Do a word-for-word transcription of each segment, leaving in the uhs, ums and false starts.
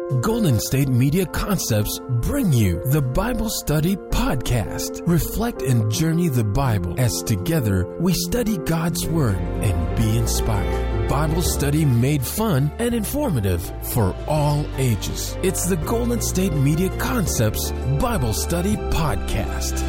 Golden State Media Concepts bring you the Bible Study Podcast. Reflect and journey the Bible as together we study God's Word and be inspired. Bible study made fun and informative for all ages. It's the Golden State Media Concepts Bible Study Podcast.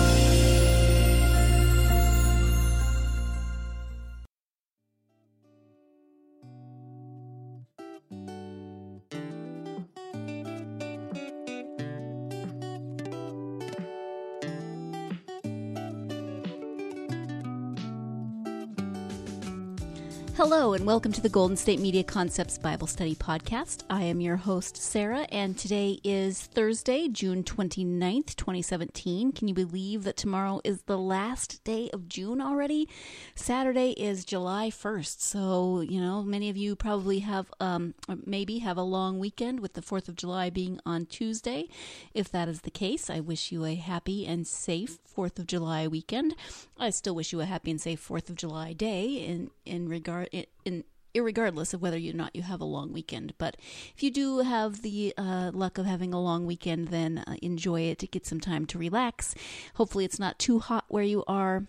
Hello and welcome to the Golden State Media Concepts Bible Study Podcast. I am your host, Sarah, and today is Thursday, June twenty-ninth, twenty seventeen. Can you believe that tomorrow is the last day of June already? Saturday is July first, so, you know, many of you probably have, um, maybe have a long weekend with the fourth of July being on Tuesday. If that is the case, I wish you a happy and safe fourth of July weekend. I still wish you a happy and safe fourth of July day in, in regard In, in irregardless of whether or not you have a long weekend. But if you do have the uh, luck of having a long weekend, then uh, enjoy it to get some time to relax. Hopefully it's not too hot where you are.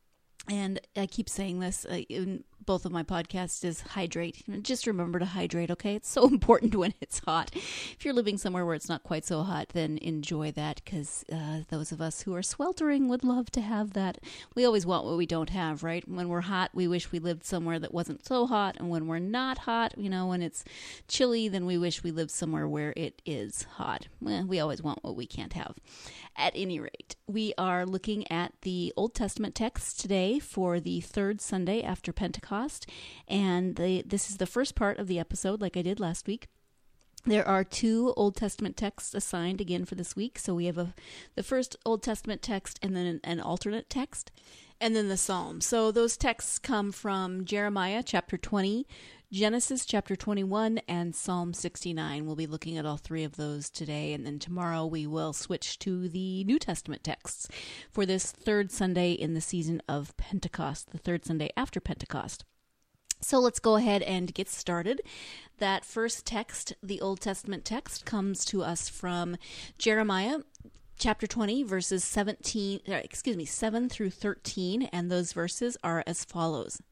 And I keep saying this uh, in both of my podcasts is hydrate. Just remember to hydrate, okay? It's so important when it's hot. If you're living somewhere where it's not quite so hot, then enjoy that, because uh, those of us who are sweltering would love to have that. We always want what we don't have, right? When we're hot, we wish we lived somewhere that wasn't so hot. And when we're not hot, you know, when it's chilly, then we wish we lived somewhere where it is hot. Well, we always want what we can't have. At any rate, we are looking at the Old Testament text today for the third Sunday after Pentecost, and the, this is the first part of the episode, like I did last week. There are two Old Testament texts assigned again for this week, so we have a the first Old Testament text and then an, an alternate text, and then the Psalms. So those texts come from Jeremiah chapter twenty, Genesis chapter twenty-one, and Psalm sixty-nine. We'll be looking at all three of those today, and then tomorrow we will switch to the New Testament texts for this third Sunday in the season of Pentecost, the third Sunday after Pentecost. So let's go ahead and get started. That first text, the Old Testament text, comes to us from Jeremiah chapter twenty, verses seventeen, excuse me, seven through thirteen, and those verses are as follows.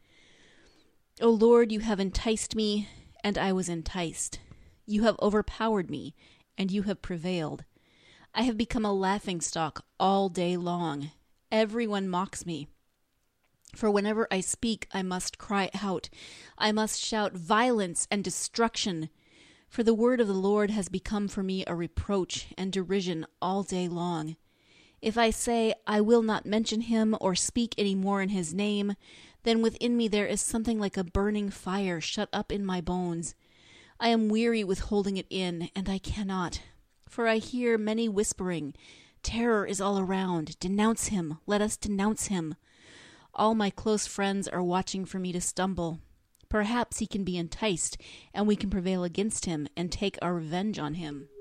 O Lord, you have enticed me, and I was enticed. You have overpowered me, and you have prevailed. I have become a laughingstock all day long. Everyone mocks me. For whenever I speak, I must cry out. I must shout violence and destruction. For the word of the Lord has become for me a reproach and derision all day long. If I say, I will not mention him or speak any more in his name, then within me there is something like a burning fire shut up in my bones. I am weary with holding it in, and I cannot. For I hear many whispering, terror is all around. Denounce him. Let us denounce him. All my close friends are watching for me to stumble. Perhaps he can be enticed, and we can prevail against him and take our revenge on him.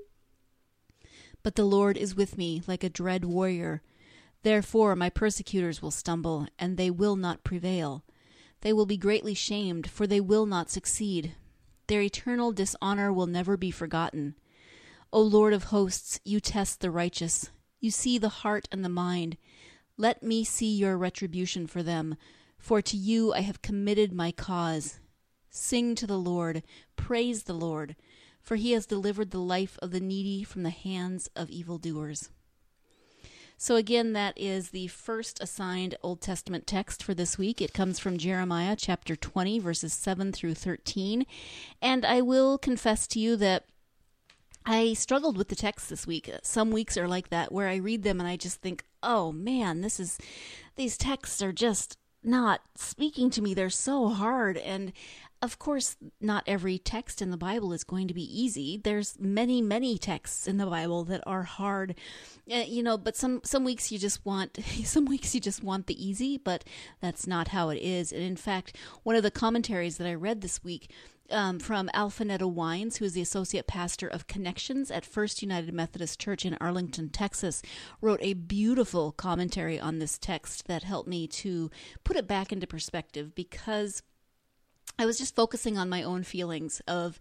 But the Lord is with me like a dread warrior. Therefore my persecutors will stumble, and they will not prevail. They will be greatly shamed, for they will not succeed. Their eternal dishonor will never be forgotten. O Lord of hosts, you test the righteous. You see the heart and the mind. Let me see your retribution for them, for to you I have committed my cause. Sing to the Lord, praise the Lord, for he has delivered the life of the needy from the hands of evildoers. So again, that is the first assigned Old Testament text for this week. It comes from Jeremiah chapter twenty, verses seven through thirteen. And I will confess to you that I struggled with the text this week. Some weeks are like that, where I read them and I just think, oh man, this is, these texts are just not speaking to me. They're so hard. And of course, not every text in the Bible is going to be easy. There's many, many texts in the Bible that are hard, uh, you know, but some, some weeks you just want, some weeks you just want the easy, but that's not how it is. And in fact, one of the commentaries that I read this week Um, from Alphanetta Wines, who is the associate pastor of Connections at First United Methodist Church in Arlington, Texas, wrote a beautiful commentary on this text that helped me to put it back into perspective, because I was just focusing on my own feelings of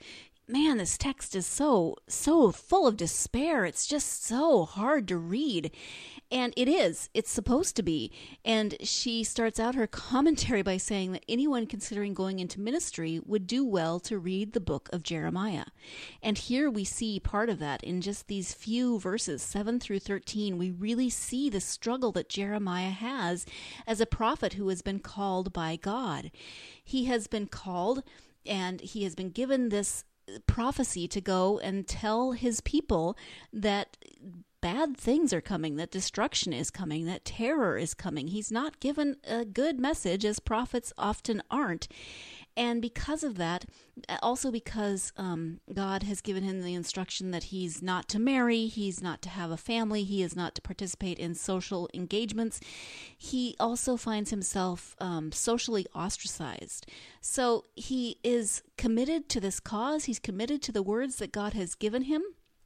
man, this text is so, so full of despair. It's just so hard to read. And it is. It's supposed to be. And she starts out her commentary by saying that anyone considering going into ministry would do well to read the book of Jeremiah. And here we see part of that in just these few verses, seven through thirteen. We really see the struggle that Jeremiah has as a prophet who has been called by God. He has been called and he has been given this prophecy to go and tell his people that bad things are coming, that destruction is coming, that terror is coming. He's not given a good message, as prophets often aren't. And because of that, also because um, God has given him the instruction that he's not to marry, he's not to have a family, he is not to participate in social engagements, he also finds himself um, socially ostracized. So he is committed to this cause, he's committed to the words that God has given him,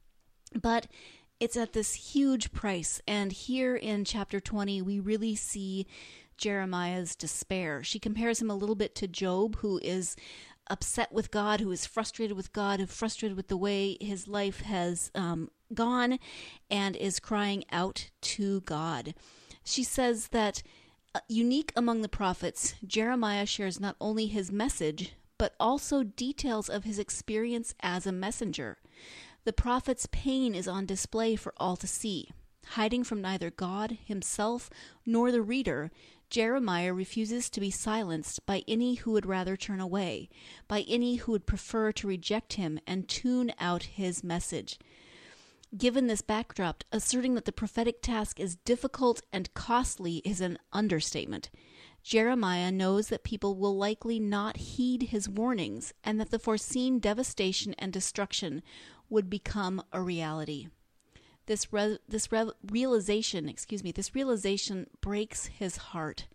but it's at this huge price. And here in chapter twenty, we really see Jeremiah's despair. She compares him a little bit to Job, who is upset with God, who is frustrated with God, who is frustrated with the way his life has um, gone, and is crying out to God. She says that uh, unique among the prophets, Jeremiah shares not only his message, but also details of his experience as a messenger. The prophet's pain is on display for all to see. Hiding from neither God himself nor the reader, Jeremiah refuses to be silenced by any who would rather turn away, by any who would prefer to reject him and tune out his message. Given this backdrop, asserting that the prophetic task is difficult and costly is an understatement. Jeremiah knows that people will likely not heed his warnings and that the foreseen devastation and destruction would become a reality. This re- this re- realization, excuse me, this realization breaks his heart.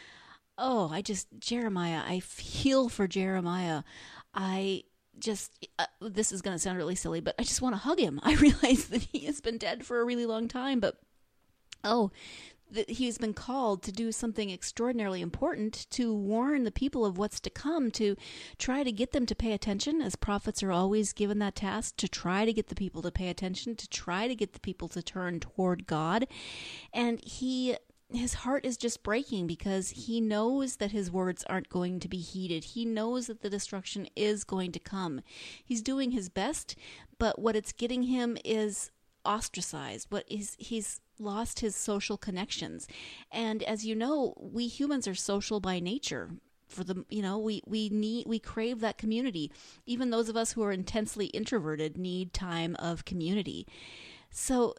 Oh, I just, Jeremiah, I feel for Jeremiah. I just, uh, this is going to sound really silly, but I just want to hug him. I realize that he has been dead for a really long time, but oh, that he's been called to do something extraordinarily important, to warn the people of what's to come, to try to get them to pay attention, as prophets are always given that task, to try to get the people to pay attention, to try to get the people to turn toward God. And he, his heart is just breaking because he knows that his words aren't going to be heeded. He knows that the destruction is going to come. He's doing his best, but what it's getting him is ostracized. What is he's lost his social connections. And as you know, we humans are social by nature. For the, you know, we, we need, we crave that community. Even those of us who are intensely introverted need time of community. So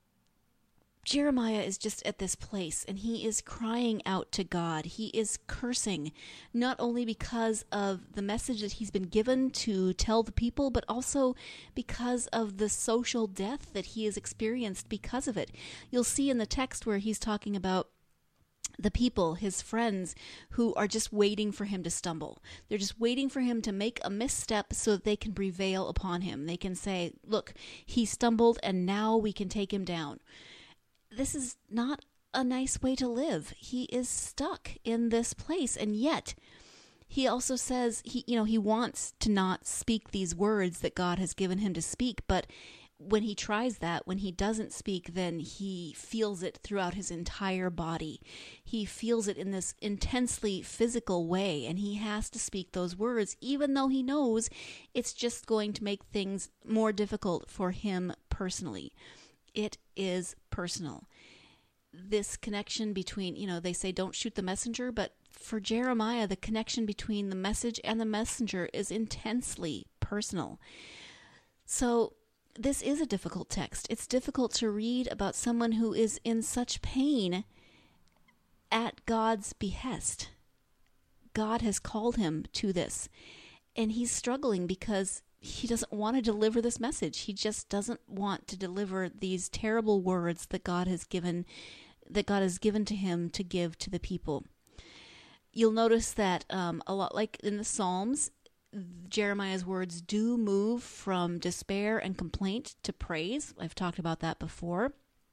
Jeremiah is just at this place, and he is crying out to God. He is cursing, not only because of the message that he's been given to tell the people, but also because of the social death that he has experienced because of it. You'll see in the text where he's talking about the people, his friends, who are just waiting for him to stumble. They're just waiting for him to make a misstep so that they can prevail upon him. They can say, look, he stumbled and now we can take him down. This is not a nice way to live. He is stuck in this place, and yet he also says he, you know, he wants to not speak these words that God has given him to speak, but when he tries that, when he doesn't speak, then he feels it throughout his entire body. He feels it in this intensely physical way, and he has to speak those words, even though he knows it's just going to make things more difficult for him personally. It is personal. This connection between, you know, they say don't shoot the messenger, but for Jeremiah, the connection between the message and the messenger is intensely personal. So this is a difficult text. It's difficult to read about someone who is in such pain at God's behest. God has called him to this, and he's struggling because he doesn't want to deliver this message. He just doesn't want to deliver these terrible words that God has given, that God has given to him to give to the people. You'll notice that um, a lot like in the Psalms, Jeremiah's words do move from despair and complaint to praise. I've talked about that before.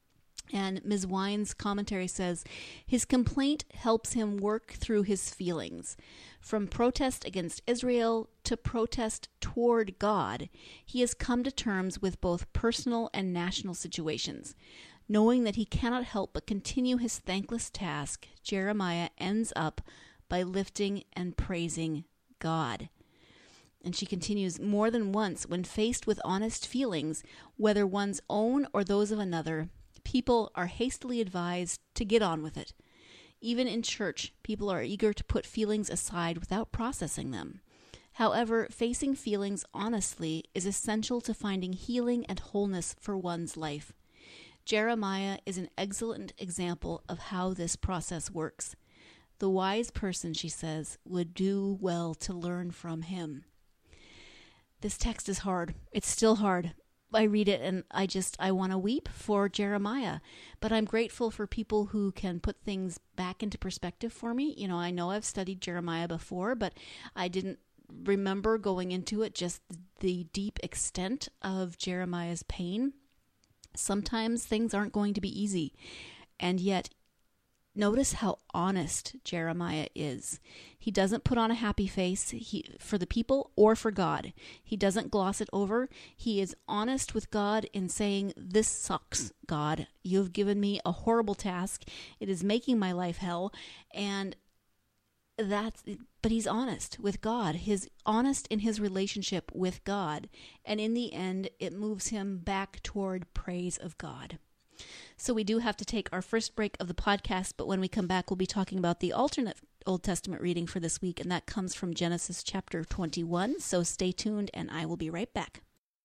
And Miz Wine's commentary says, his complaint helps him work through his feelings. From protest against Israel to protest toward God, he has come to terms with both personal and national situations. Knowing that he cannot help but continue his thankless task, Jeremiah ends up by lifting and praising God. And she continues, more than once, when faced with honest feelings, whether one's own or those of another, people are hastily advised to get on with it. Even in church, people are eager to put feelings aside without processing them. However, facing feelings honestly is essential to finding healing and wholeness for one's life. Jeremiah is an excellent example of how this process works. The wise person, she says, would do well to learn from him. This text is hard. It's still hard. I read it and I just, I want to weep for Jeremiah. But I'm grateful for people who can put things back into perspective for me. You know, I know I've studied Jeremiah before, but I didn't remember going into it just the deep extent of Jeremiah's pain. Sometimes things aren't going to be easy. And yet, notice how honest Jeremiah is. He doesn't put on a happy face he, for the people or for God. He doesn't gloss it over. He is honest with God in saying, this sucks, God. You have given me a horrible task. It is making my life hell. And that's, but he's honest with God. He's honest in his relationship with God. And in the end, it moves him back toward praise of God. So we do have to take our first break of the podcast, but when we come back, we'll be talking about the alternate Old Testament reading for this week, and that comes from Genesis chapter twenty-one. So stay tuned, and I will be right back.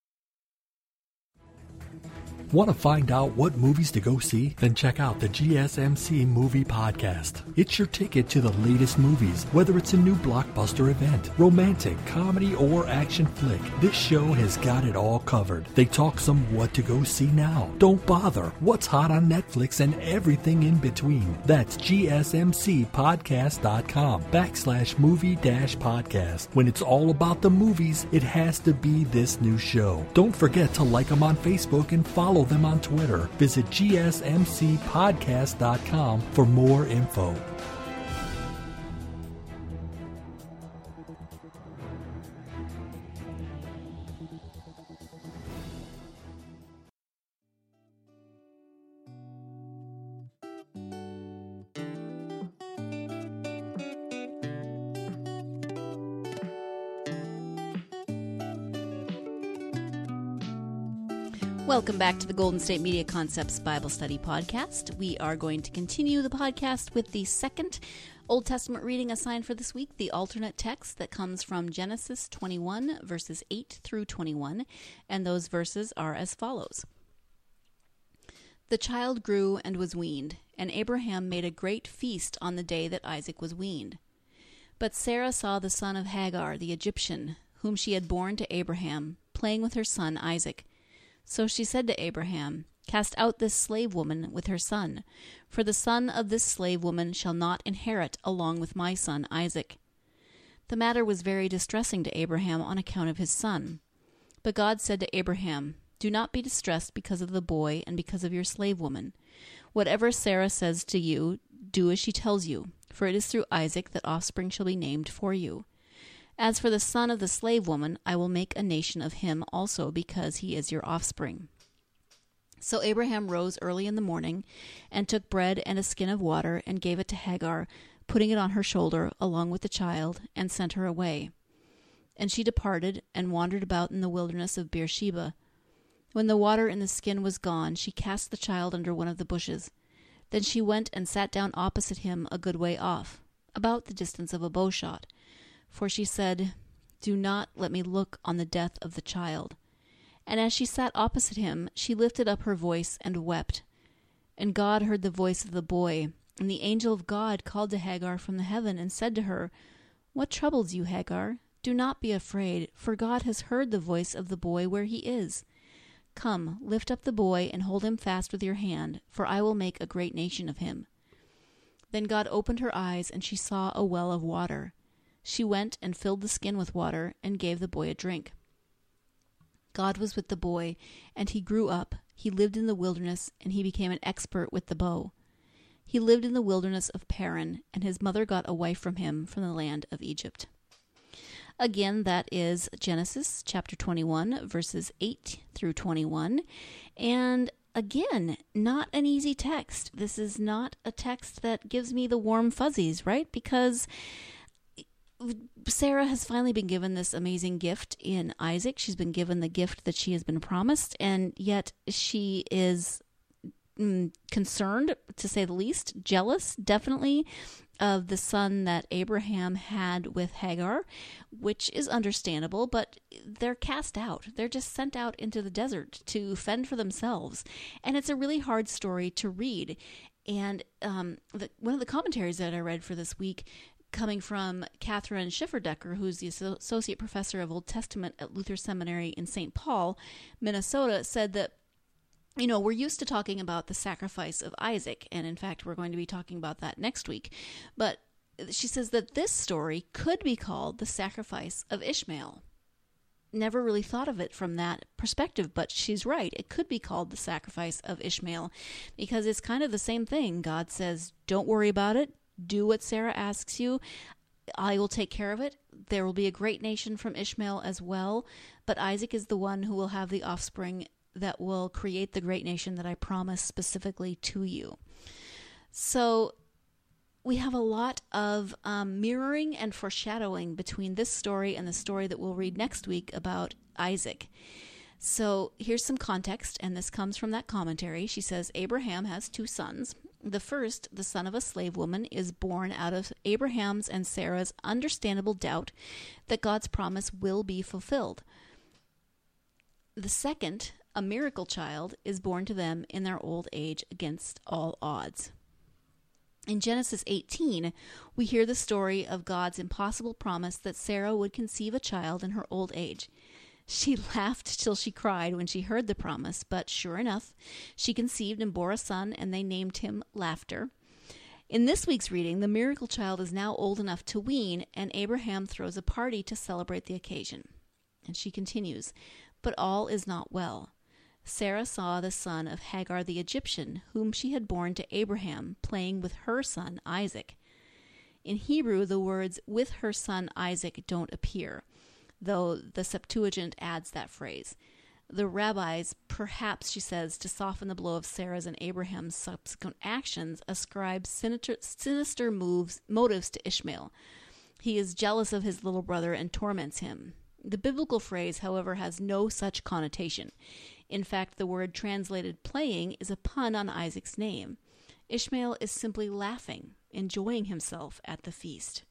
Want to find out what movies to go see? Then check out the G S M C Movie Podcast. It's your ticket to the latest movies, whether it's a new blockbuster event, romantic, comedy, or action flick. This show has got it all covered. They talk some what to go see now, don't bother, what's hot on Netflix, and everything in between. That's gsmcpodcast.com backslash movie dash podcast. When it's all about the movies, it has to be this new show. Don't forget to like them on Facebook and follow them on Twitter. Visit G S M C podcast dot com for more info. Welcome back to the Golden State Media Concepts Bible Study Podcast. We are going to continue the podcast with the second Old Testament reading assigned for this week, the alternate text that comes from Genesis twenty-one, verses eight through twenty-one, and those verses are as follows. The child grew and was weaned, and Abraham made a great feast on the day that Isaac was weaned. But Sarah saw the son of Hagar, the Egyptian, whom she had borne to Abraham, playing with her son Isaac. So she said to Abraham, Cast out this slave woman with her son, for the son of this slave woman shall not inherit along with my son Isaac. The matter was very distressing to Abraham on account of his son. But God said to Abraham, Do not be distressed because of the boy and because of your slave woman. Whatever Sarah says to you, do as she tells you, for it is through Isaac that offspring shall be named for you. As for the son of the slave woman, I will make a nation of him also, because he is your offspring. So Abraham rose early in the morning, and took bread and a skin of water, and gave it to Hagar, putting it on her shoulder along with the child, and sent her away. And she departed, and wandered about in the wilderness of Beersheba. When the water in the skin was gone, she cast the child under one of the bushes. Then she went and sat down opposite him a good way off, about the distance of a bowshot. For she said, Do not let me look on the death of the child. And as she sat opposite him, she lifted up her voice and wept. And God heard the voice of the boy, and the angel of God called to Hagar from the heaven and said to her, What troubles you, Hagar? Do not be afraid, for God has heard the voice of the boy where he is. Come, lift up the boy and hold him fast with your hand, for I will make a great nation of him. Then God opened her eyes, and she saw a well of water. She went and filled the skin with water, and gave the boy a drink. God was with the boy, and he grew up. He lived in the wilderness, and he became an expert with the bow. He lived in the wilderness of Paran, and his mother got a wife from him from the land of Egypt. Again, that is Genesis chapter twenty-one, verses eight through twenty-one. And again, not an easy text. This is not a text that gives me the warm fuzzies, right? Because Sarah has finally been given this amazing gift in Isaac. She's been given the gift that she has been promised, and yet she is mm, concerned, to say the least, jealous, definitely, of the son that Abraham had with Hagar, which is understandable, but they're cast out. They're just sent out into the desert to fend for themselves. And it's a really hard story to read. And um, the, one of the commentaries that I read for this week, coming from Catherine Schifferdecker, who's the Associate Professor of Old Testament at Luther Seminary in Saint Paul, Minnesota, said that, you know, we're used to talking about the sacrifice of Isaac, and in fact, we're going to be talking about that next week. But she says that this story could be called the sacrifice of Ishmael. Never really thought of it from that perspective, but she's right. It could be called the sacrifice of Ishmael because it's kind of the same thing. God says, don't worry about it. Do what Sarah asks you. I will take care of it. There will be a great nation from Ishmael as well, but Isaac is the one who will have the offspring that will create the great nation that I promise specifically to you. So we have a lot of um, mirroring and foreshadowing between this story and the story that we'll read next week about Isaac. So here's some context, and this comes from that commentary. She says, Abraham has two sons. The first, the son of a slave woman, is born out of Abraham's and Sarah's understandable doubt that God's promise will be fulfilled. The second, a miracle child, is born to them in their old age against all odds. In Genesis eighteen, we hear the story of God's impossible promise that Sarah would conceive a child in her old age. She laughed till she cried when she heard the promise, but sure enough, she conceived and bore a son, and they named him Laughter. In this week's reading, the miracle child is now old enough to wean, and Abraham throws a party to celebrate the occasion. And she continues, but all is not well. Sarah saw the son of Hagar the Egyptian, whom she had borne to Abraham, playing with her son Isaac. In Hebrew, the words with her son Isaac don't appear, though the Septuagint adds that phrase. The rabbis, perhaps, she says, to soften the blow of Sarah's and Abraham's subsequent actions, ascribe sinister, sinister moves, motives to Ishmael. He is jealous of his little brother and torments him. The biblical phrase, however, has no such connotation. In fact, the word translated playing is a pun on Isaac's name. Ishmael is simply laughing, enjoying himself at the feast.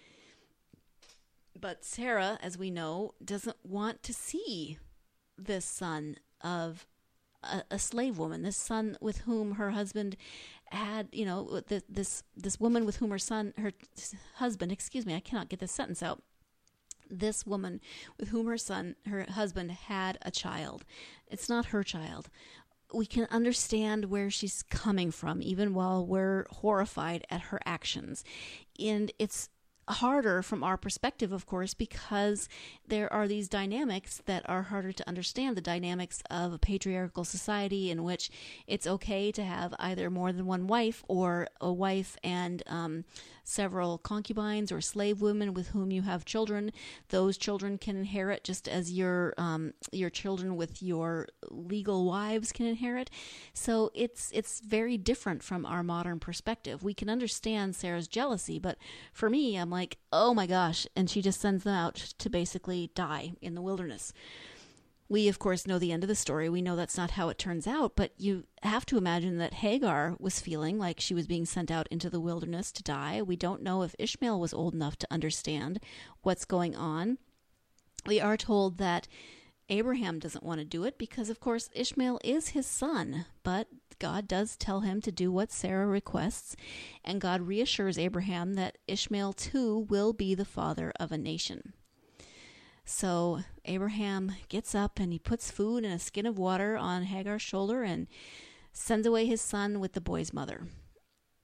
But Sarah, as we know, doesn't want to see this son of a, a slave woman, this son with whom her husband had, you know, this, this this woman with whom her son, her husband, excuse me, I cannot get this sentence out. This woman with whom her son, her husband had a child. It's not her child. We can understand where she's coming from, even while we're horrified at her actions. And it's harder from our perspective, of course, because there are these dynamics that are harder to understand, the dynamics of a patriarchal society in which it's okay to have either more than one wife or a wife and um, several concubines or slave women with whom you have children. Those children can inherit just as your um, your children with your legal wives can inherit. So it's it's very different from our modern perspective. We can understand Sarah's jealousy, but for me, I'm like, oh my gosh, and she just sends them out to basically die in the wilderness. We, of course, know the end of the story. We know that's not how it turns out, but you have to imagine that Hagar was feeling like she was being sent out into the wilderness to die. We don't know if Ishmael was old enough to understand what's going on. We are told that Abraham doesn't want to do it because, of course, Ishmael is his son, but God does tell him to do what Sarah requests, and God reassures Abraham that Ishmael too will be the father of a nation. So Abraham gets up and he puts food and a skin of water on Hagar's shoulder and sends away his son with the boy's mother.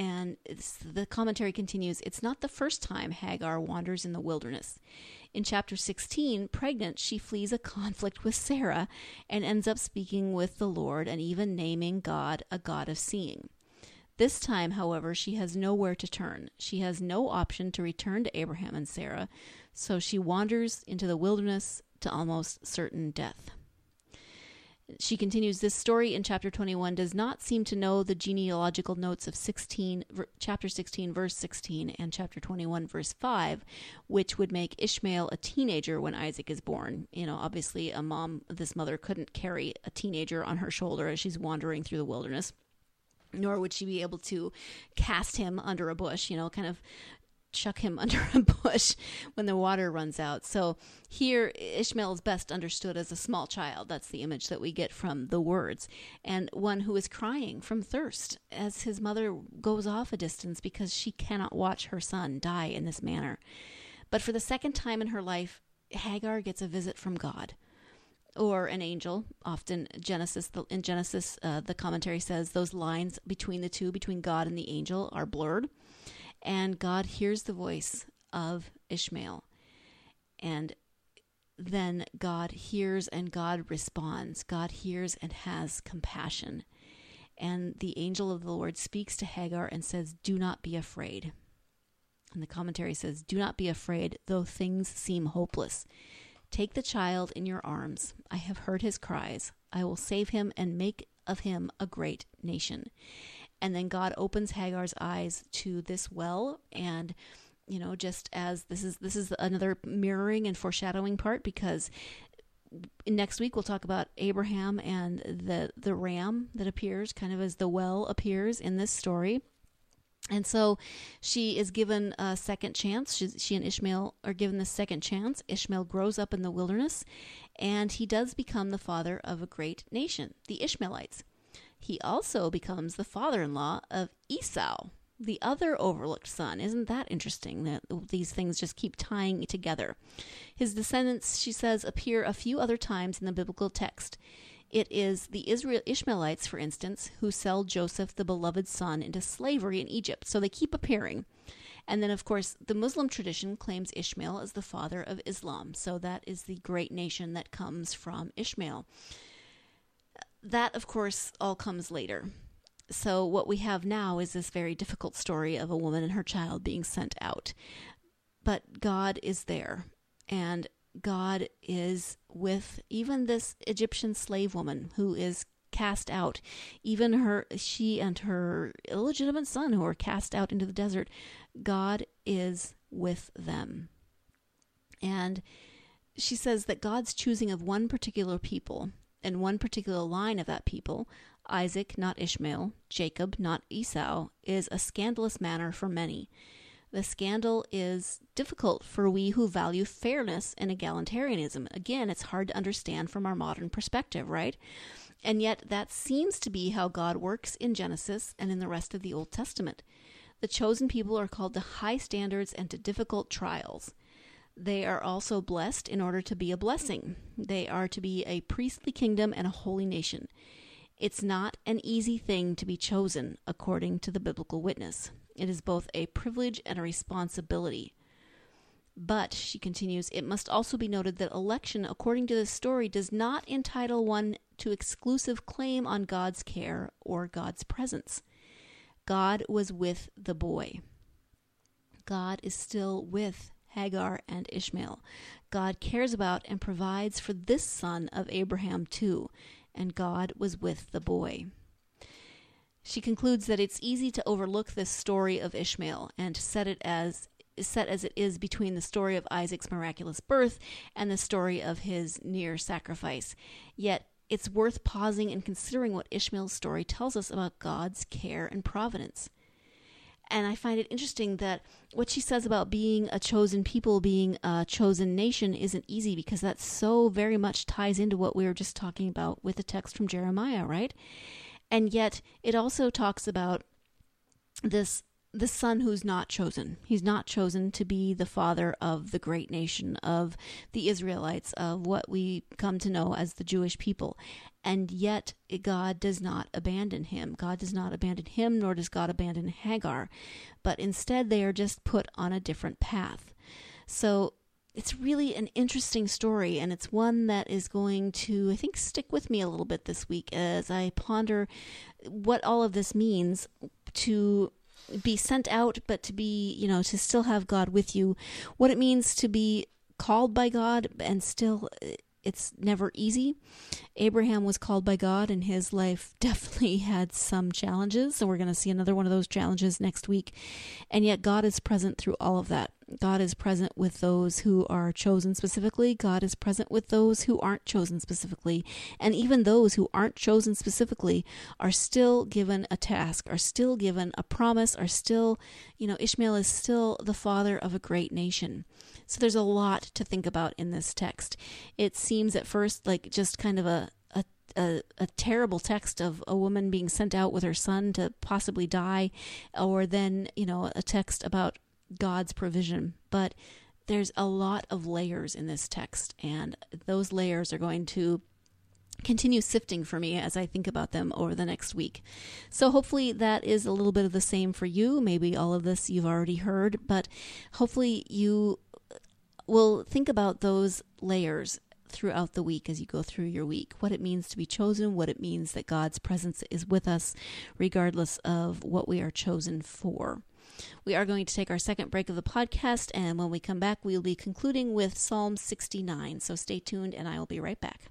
And it's, the commentary continues, it's not the first time Hagar wanders in the wilderness. In chapter sixteen, pregnant, she flees a conflict with Sarah and ends up speaking with the Lord and even naming God a God of seeing. This time, however, she has nowhere to turn. She has no option to return to Abraham and Sarah, so she wanders into the wilderness to almost certain death. She continues, this story in chapter twenty-one does not seem to know the genealogical notes of sixteen, chapter sixteen, verse sixteen, and chapter twenty-one, verse five, which would make Ishmael a teenager when Isaac is born. You know, obviously a mom, this mother couldn't carry a teenager on her shoulder as she's wandering through the wilderness, nor would she be able to cast him under a bush, you know, kind of chuck him under a bush when the water runs out. So here Ishmael is best understood as a small child. That's the image that we get from the words. And one who is crying from thirst as his mother goes off a distance because she cannot watch her son die in this manner. But for the second time in her life, Hagar gets a visit from God. Or an angel. Often Genesis, in Genesis, uh, the commentary says those lines between the two, between God and the angel, are blurred. And God hears the voice of Ishmael. And then God hears and God responds. God hears and has compassion. And the angel of the Lord speaks to Hagar and says, do not be afraid. And the commentary says, do not be afraid, though things seem hopeless. Take the child in your arms. I have heard his cries. I will save him and make of him a great nation. And then God opens Hagar's eyes to this well, and you know, just as this is this is another mirroring and foreshadowing part, because next week we'll talk about Abraham and the the ram that appears kind of as the well appears in this story. And so she is given a second chance. She, she and Ishmael are given the second chance. Ishmael grows up in the wilderness, and he does become the father of a great nation, the Ishmaelites. He also becomes the father-in-law of Esau, the other overlooked son. Isn't that interesting that these things just keep tying together? His descendants, she says, appear a few other times in the biblical text. It is the Israel Ishmaelites, for instance, who sell Joseph, the beloved son, into slavery in Egypt. So they keep appearing. And then, of course, the Muslim tradition claims Ishmael as the father of Islam. So that is the great nation that comes from Ishmael. That, of course, all comes later. So what we have now is this very difficult story of a woman and her child being sent out. But God is there, and God is with even this Egyptian slave woman who is cast out. Even her, she and her illegitimate son who are cast out into the desert, God is with them. And she says that God's choosing of one particular people and one particular line of that people, Isaac, not Ishmael, Jacob, not Esau, is a scandalous matter for many. The scandal is difficult for we who value fairness and egalitarianism. Again, it's hard to understand from our modern perspective, right? And yet that seems to be how God works in Genesis and in the rest of the Old Testament. The chosen people are called to high standards and to difficult trials. They are also blessed in order to be a blessing. They are to be a priestly kingdom and a holy nation. It's not an easy thing to be chosen, according to the biblical witness. It is both a privilege and a responsibility. But, she continues, it must also be noted that election, according to this story, does not entitle one to exclusive claim on God's care or God's presence. God was with the boy. God is still with Hagar and Ishmael. God cares about and provides for this son of Abraham too, and God was with the boy. She concludes that it's easy to overlook this story of Ishmael and set it as set as it is between the story of Isaac's miraculous birth and the story of his near sacrifice. Yet it's worth pausing and considering what Ishmael's story tells us about God's care and providence. And I find it interesting that what she says about being a chosen people, being a chosen nation, isn't easy, because that so very much ties into what we were just talking about with the text from Jeremiah, right? And yet it also talks about this the son who's not chosen. He's not chosen to be the father of the great nation, of the Israelites, of what we come to know as the Jewish people. And yet God does not abandon him. God does not abandon him, nor does God abandon Hagar. But instead they are just put on a different path. So it's really an interesting story, and it's one that is going to, I think, stick with me a little bit this week as I ponder what all of this means to be sent out, but to be, you know, to still have God with you, what it means to be called by God and still it's never easy. Abraham was called by God, and his life definitely had some challenges. So we're going to see another one of those challenges next week. And yet God is present through all of that. God is present with those who are chosen specifically. God is present with those who aren't chosen specifically. And even those who aren't chosen specifically are still given a task, are still given a promise, are still, you know, Ishmael is still the father of a great nation. So there's a lot to think about in this text. It seems at first like just kind of a a, a, a terrible text of a woman being sent out with her son to possibly die, or then, you know, a text about God's provision. But there's a lot of layers in this text, and those layers are going to continue sifting for me as I think about them over the next week. So hopefully that is a little bit of the same for you. Maybe all of this you've already heard, but hopefully you will think about those layers throughout the week as you go through your week, what it means to be chosen, what it means that God's presence is with us regardless of what we are chosen for. We are going to take our second break of the podcast, and when we come back, we will be concluding with Psalm sixty-nine. So stay tuned, and I will be right back.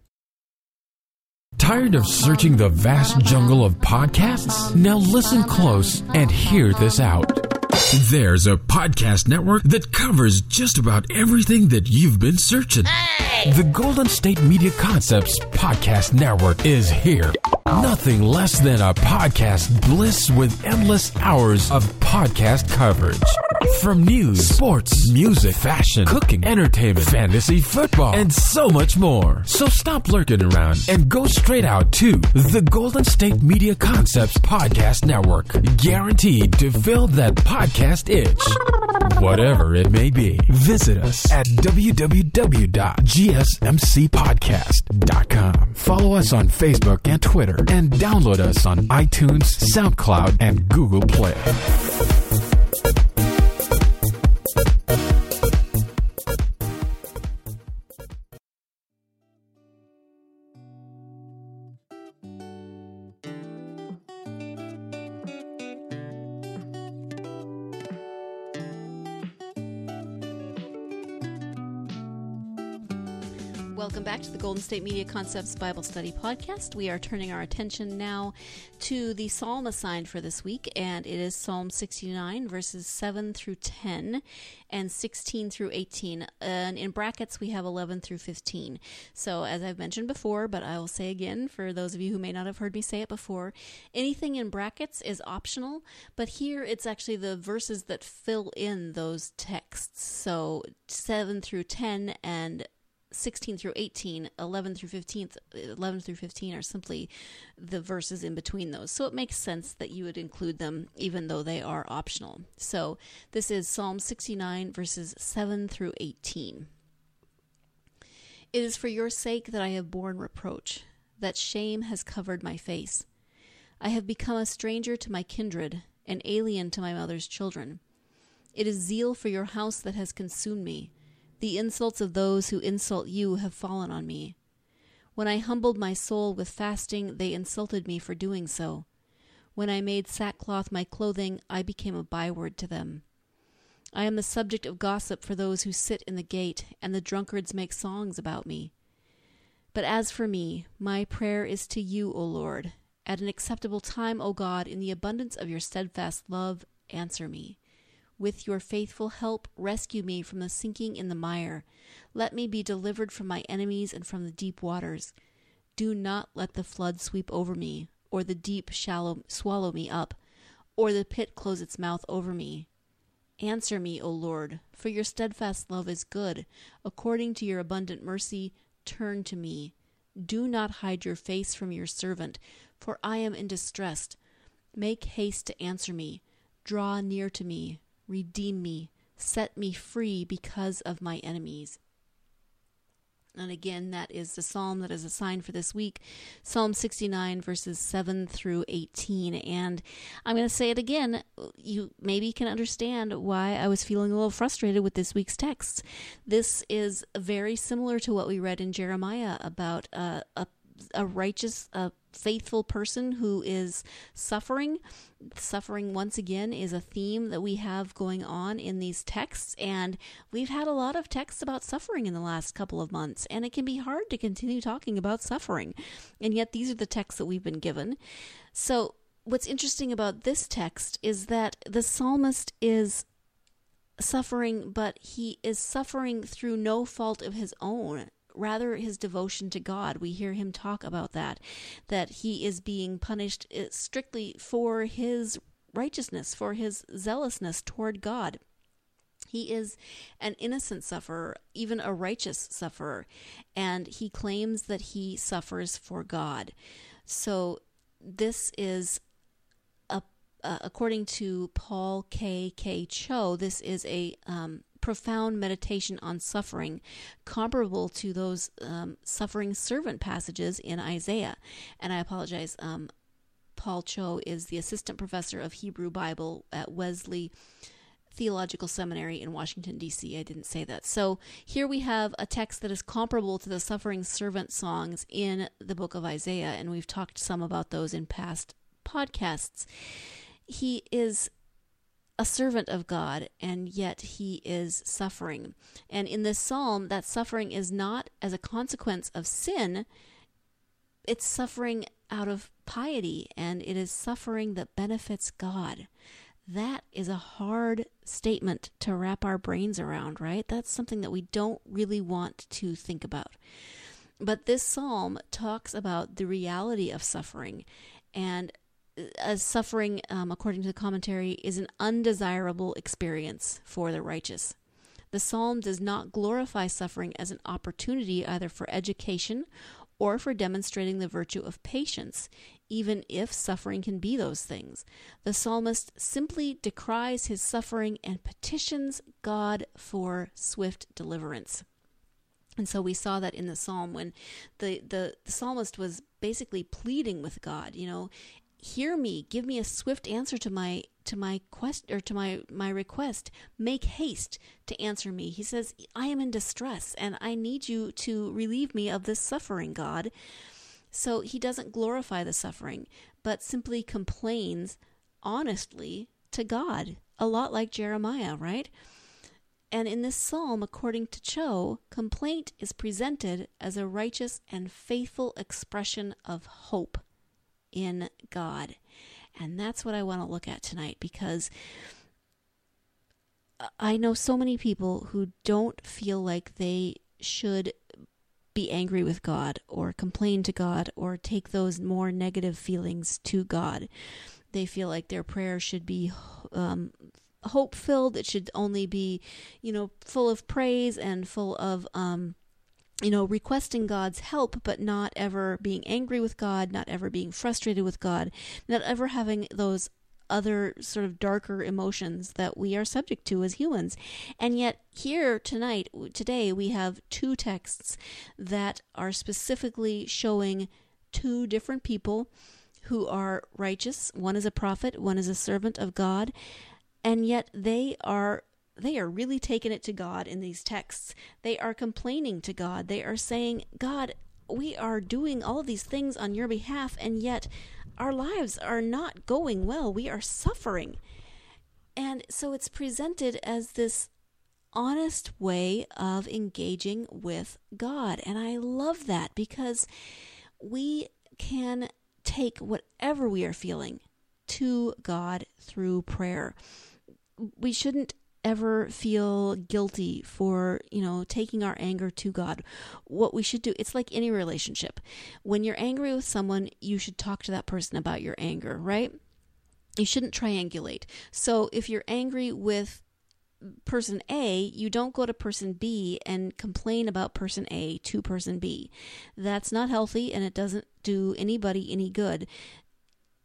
Tired of searching the vast jungle of podcasts? Now listen close and hear this out. There's a podcast network that covers just about everything that you've been searching. Hey! The Golden State Media Concepts Podcast Network is here. Nothing less than a podcast bliss with endless hours of podcast coverage. From news, sports, music, fashion, cooking, entertainment, fantasy, football, and so much more. So stop lurking around and go straight out to the Golden State Media Concepts Podcast Network. Guaranteed to fill that podcast itch. Whatever it may be. Visit us at w w w dot g s m c podcast dot com. Follow us on Facebook and Twitter, and download us on iTunes, SoundCloud, and Google Play. Welcome back to the Golden State Media Concepts Bible Study Podcast. We are turning our attention now to the psalm assigned for this week, and it is Psalm sixty-nine, verses seven through ten, and sixteen through eighteen. And in brackets, we have eleven through fifteen. So, as I've mentioned before, but I will say again, for those of you who may not have heard me say it before, anything in brackets is optional, but here it's actually the verses that fill in those texts. So, seven through ten and sixteen through eighteen, eleven through fifteen, eleven through fifteen are simply the verses in between those. So it makes sense that you would include them even though they are optional. So this is Psalm sixty-nine, verses seven through eighteen. It is for your sake that I have borne reproach, that shame has covered my face. I have become a stranger to my kindred, an alien to my mother's children. It is zeal for your house that has consumed me. The insults of those who insult you have fallen on me. When I humbled my soul with fasting, they insulted me for doing so. When I made sackcloth my clothing, I became a byword to them. I am the subject of gossip for those who sit in the gate, and the drunkards make songs about me. But as for me, my prayer is to you, O Lord. At an acceptable time, O God, in the abundance of your steadfast love, answer me. With your faithful help, rescue me from the sinking in the mire. Let me be delivered from my enemies and from the deep waters. Do not let the flood sweep over me, or the deep shallow swallow me up, or the pit close its mouth over me. Answer me, O Lord, for your steadfast love is good. According to your abundant mercy, turn to me. Do not hide your face from your servant, for I am in distress. Make haste to answer me. Draw near to me, redeem me, set me free because of my enemies. And again, that is the psalm that is assigned for this week, Psalm sixty-nine, verses seven through eighteen. And I'm going to say it again. You maybe can understand why I was feeling a little frustrated with this week's text. This is very similar to what we read in Jeremiah about uh, a a righteous, a faithful person who is suffering. Suffering, once again, is a theme that we have going on in these texts, and we've had a lot of texts about suffering in the last couple of months, and it can be hard to continue talking about suffering, and yet these are the texts that we've been given. So what's interesting about this text is that the psalmist is suffering, but he is suffering through no fault of his own. Rather, his devotion to God. We hear him talk about that, that he is being punished strictly for his righteousness, for his zealousness toward God. He is an innocent sufferer, even a righteous sufferer, and he claims that he suffers for God. So this is, a, uh, according to Paul K. K. Cho, this is a um, profound meditation on suffering, comparable to those um, suffering servant passages in Isaiah. And I apologize, um, Paul Cho is the assistant professor of Hebrew Bible at Wesley Theological Seminary in Washington, D C I didn't say that. So here we have a text that is comparable to the suffering servant songs in the book of Isaiah, and we've talked some about those in past podcasts. He is a servant of God, and yet he is suffering. And in this psalm, that suffering is not as a consequence of sin. It's suffering out of piety, and it is suffering that benefits God. That is a hard statement to wrap our brains around, right? That's something that we don't really want to think about. But this psalm talks about the reality of suffering, and as suffering, um, according to the commentary, is an undesirable experience for the righteous. The psalm does not glorify suffering as an opportunity either for education or for demonstrating the virtue of patience, even if suffering can be those things. The psalmist simply decries his suffering and petitions God for swift deliverance. And so we saw that in the psalm when the, the, the psalmist was basically pleading with God, you know, hear me, give me a swift answer to my to my quest or to my, my request. Make haste to answer me. He says, I am in distress and I need you to relieve me of this suffering, God. So he doesn't glorify the suffering, but simply complains honestly to God, a lot like Jeremiah, right? And in this psalm, according to Cho, complaint is presented as a righteous and faithful expression of hope in God. And that's what I want to look at tonight, because I know so many people who don't feel like they should be angry with God or complain to God or take those more negative feelings to God. They feel like their prayer should be um, hope-filled. It should only be, you know, full of praise and full of um you know, requesting God's help, but not ever being angry with God, not ever being frustrated with God, not ever having those other sort of darker emotions that we are subject to as humans. And yet here tonight, today, we have two texts that are specifically showing two different people who are righteous. One is a prophet, one is a servant of God, and yet they are They are really taking it to God in these texts. They are complaining to God. They are saying, God, we are doing all of these things on your behalf, and yet our lives are not going well. We are suffering. And so it's presented as this honest way of engaging with God. And I love that, because we can take whatever we are feeling to God through prayer. We shouldn't ever feel guilty for, you know, taking our anger to God. What we should do, it's like any relationship. When you're angry with someone, you should talk to that person about your anger, right? You shouldn't triangulate. So if you're angry with person A, you don't go to person B and complain about person A to person B. That's not healthy, and it doesn't do anybody any good.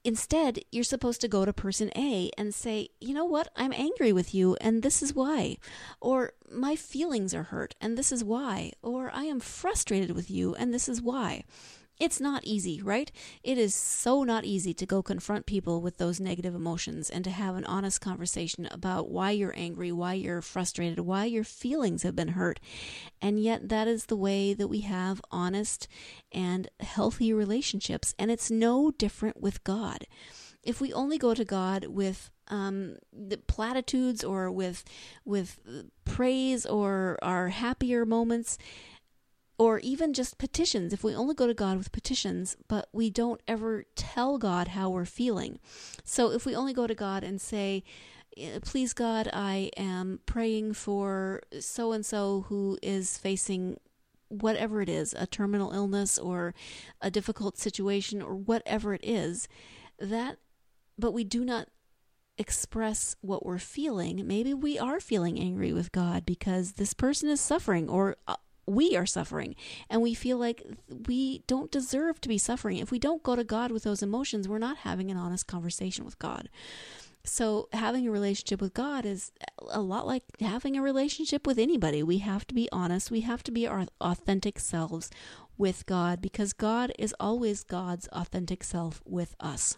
Instead, you're supposed to go to person A and say, you know what, I'm angry with you and this is why. Or my feelings are hurt and this is why. Or I am frustrated with you and this is why. It's not easy, right? It is so not easy to go confront people with those negative emotions and to have an honest conversation about why you're angry, why you're frustrated, why your feelings have been hurt. And yet that is the way that we have honest and healthy relationships. And it's no different with God. If we only go to God with um, the platitudes or with with praise or our happier moments, or even just petitions, if we only go to God with petitions, but we don't ever tell God how we're feeling. So if we only go to God and say, please God, I am praying for so-and-so who is facing whatever it is, a terminal illness or a difficult situation or whatever it is, that, but we do not express what we're feeling. Maybe we are feeling angry with God because this person is suffering, or uh, we are suffering, and we feel like we don't deserve to be suffering. If we don't go to God with those emotions, we're not having an honest conversation with God. So having a relationship with God is a lot like having a relationship with anybody. We have to be honest. We have to be our authentic selves with God, because God is always God's authentic self with us.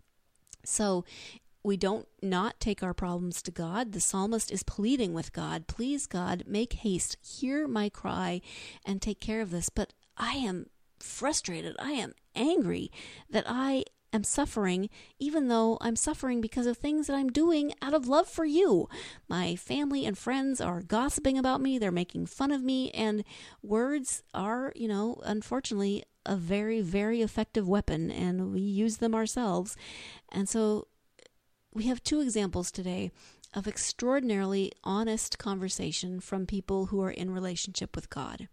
So we don't not take our problems to God. The psalmist is pleading with God, please God, make haste, hear my cry, and take care of this. But I am frustrated. I am angry that I am suffering, even though I'm suffering because of things that I'm doing out of love for you. My family and friends are gossiping about me. They're making fun of me. And words are, you know, unfortunately, a very, very effective weapon, and we use them ourselves. And so we have two examples today of extraordinarily honest conversation from people who are in relationship with God.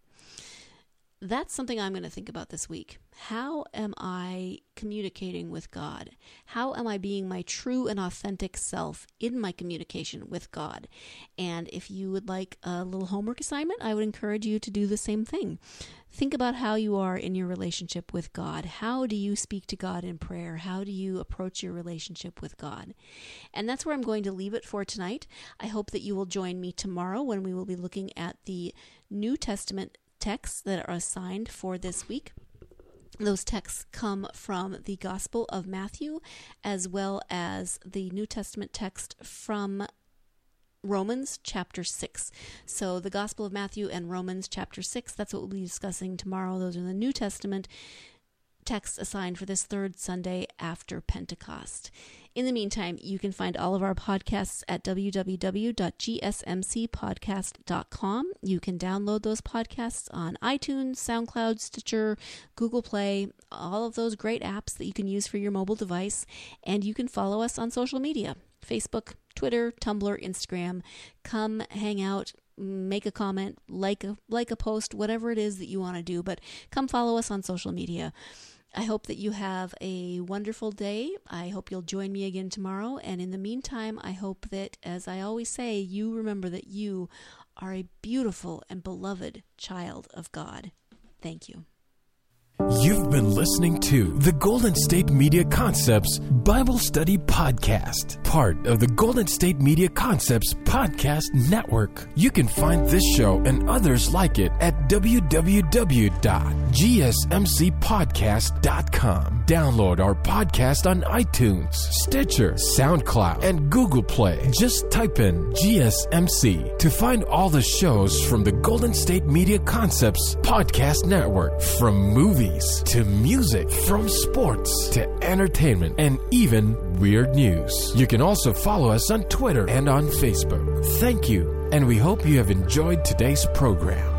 That's something I'm going to think about this week. How am I communicating with God? How am I being my true and authentic self in my communication with God? And if you would like a little homework assignment, I would encourage you to do the same thing. Think about how you are in your relationship with God. How do you speak to God in prayer? How do you approach your relationship with God? And that's where I'm going to leave it for tonight. I hope that you will join me tomorrow when we will be looking at the New Testament texts that are assigned for this week. Those texts come from the Gospel of Matthew, as well as the New Testament text from Romans chapter six. So the Gospel of Matthew and Romans chapter six, that's what we'll be discussing tomorrow. Those are the New Testament texts assigned for this third Sunday after Pentecost. In the meantime, you can find all of our podcasts at w w w dot g s m c podcast dot com. You can download those podcasts on iTunes, SoundCloud, Stitcher, Google Play, all of those great apps that you can use for your mobile device. And you can follow us on social media, Facebook, Twitter, Tumblr, Instagram. Come hang out, make a comment, like a, like a post, whatever it is that you want to do, but come follow us on social media. I hope that you have a wonderful day. I hope you'll join me again tomorrow. And in the meantime, I hope that, as I always say, you remember that you are a beautiful and beloved child of God. Thank you. You've been listening to the Golden State Media Concepts Bible Study Podcast, part of the Golden State Media Concepts Podcast Network. You can find this show and others like it at w w w dot g s m c podcast dot com. Download our podcast on iTunes, Stitcher, SoundCloud, and Google Play. Just type in G S M C to find all the shows from the Golden State Media Concepts Podcast Network, from movies to music, from sports to entertainment, and even weird news. You can also follow us on Twitter and on Facebook. Thank you, and we hope you have enjoyed today's program.